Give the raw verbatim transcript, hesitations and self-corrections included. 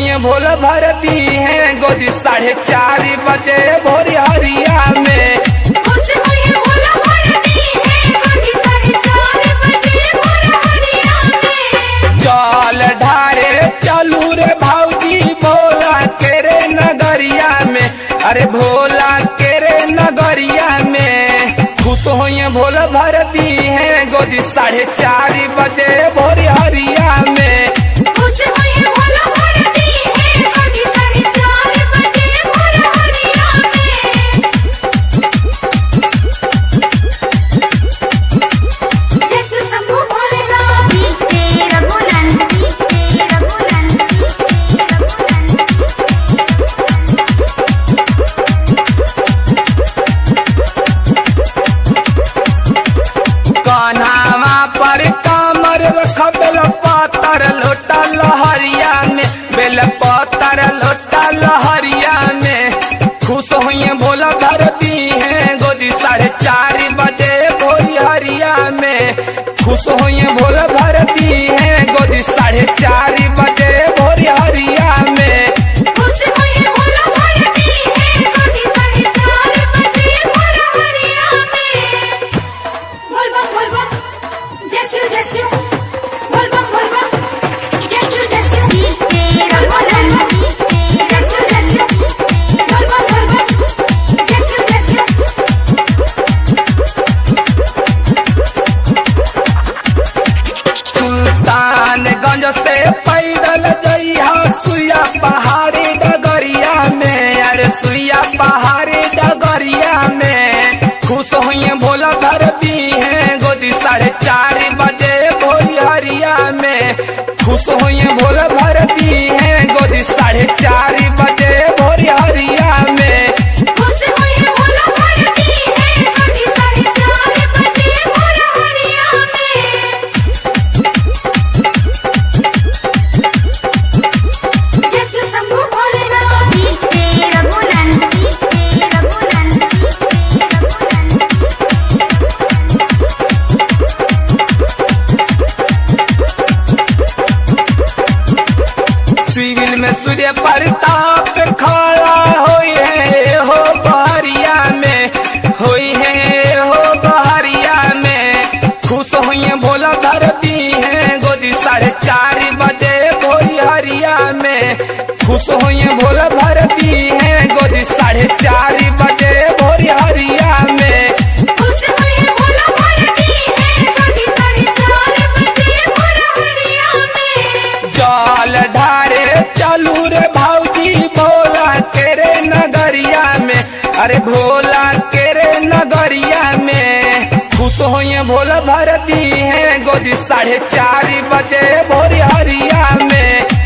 हुई भोल भरती है गोदी साढ़े चार बजे भोरी हरिया में। खुश हुई भोल भरती है गोदी साढ़े चार बजे भोर हरिया में। जल ढारे चलू रे भाऊजी भोला के रे नगरिया में, अरे भोला के रे नगरिया में। खुश हुई भोल भरती है गोदी साढ़े चार बजे भोरी हरिया में। खुश हुई भोल भरती है गोदी साढ़े चार बजे भोर हरिया में। जैसे Shambhu Bholenath DJ Raghunandan DJ Raghunandan DJ Raghunandan कान्हावा पर कामर रख बेल पातर लोटा लहरिया में, बेल पातर लोटा लहरिया में। खुश हुई भोला भरती है गोदी साढ़े चार बजे भोरी हरिया में। खुश हुई भोला भरती है गोदी साढ़े चार बजे भोरी हरिया में। खुश हुई भोल भरती है गोदी साढ़े चार बजे भोर हरिया में। बोल बम बोल बम जय शिव जय शिव बोल बम बोल बम जय शिव जय शिव डीजे रघुनंदन डीजे जय शिव जय शिव बोल बम बोल बम जय शिव जय शिव। सुल्तानगंज से पैदल जइहा सुइया पहाड़ी डगरिया में, अरे सुइया पहाड़ी डगरिया में। खुश हुई भोला भरती है गोदी साढ़े चार बजे भोरी हरिया में। खुश हुई भोला भरती है गोदी साढ़े चार बजे भोरी हरिया में। खुश हुई भोल भरती है गोदी साढ़े चार बजे भोर हरिया में। जैसे Shambhu Bholenath DJ Raghunandan DJ Raghunandan DJ Raghunandan civil में सूर्य प्रताप खड़ा होई है हो बहरिया में, होई है हो बहरिया में। खुश हुई भोला भरती है गोदी साढ़े चार बजे भोरी हरिया में। खुश हुई भोला भरती है गोदी साढ़े चार बजे भोरी हरिया में। खुश हुई भोल भरती है गोदी साढ़े चार बजे भोर हरिया में। जल ढारे चलू रे भाऊजी भोला के रे नगरिया में, अरे भोला के रे नगरिया में। खुश हुई भोला भरती है गोदी साढ़े चार बजे भोरी हरिया में।